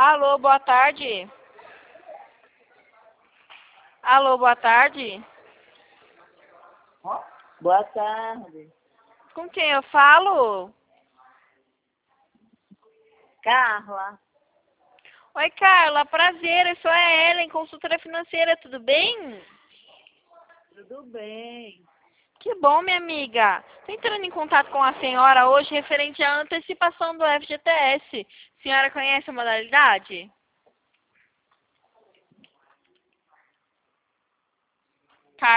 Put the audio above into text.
Alô, boa tarde. Alô, boa tarde. Boa tarde. Com quem eu falo? Carla. Oi, Carla, prazer, eu sou a Ellen, consultora financeira, tudo bem? Tudo bem? Que bom, minha amiga. Estou entrando em contato com a senhora hoje referente à antecipação do FGTS. A senhora conhece a modalidade?